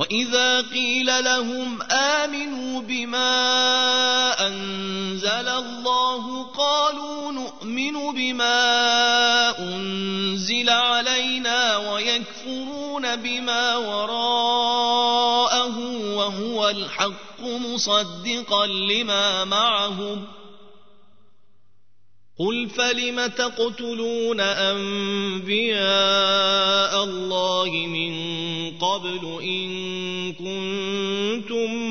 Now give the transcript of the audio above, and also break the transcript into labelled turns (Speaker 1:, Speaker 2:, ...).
Speaker 1: وإذا قيل لهم آمنوا بما أنزل الله قالوا نؤمن بما أنزل علينا ويكفرون بما وراءه وهو الحق مصدقا لما معهم قل فلم تقتلون أنبياء الله من قبل إن كنتم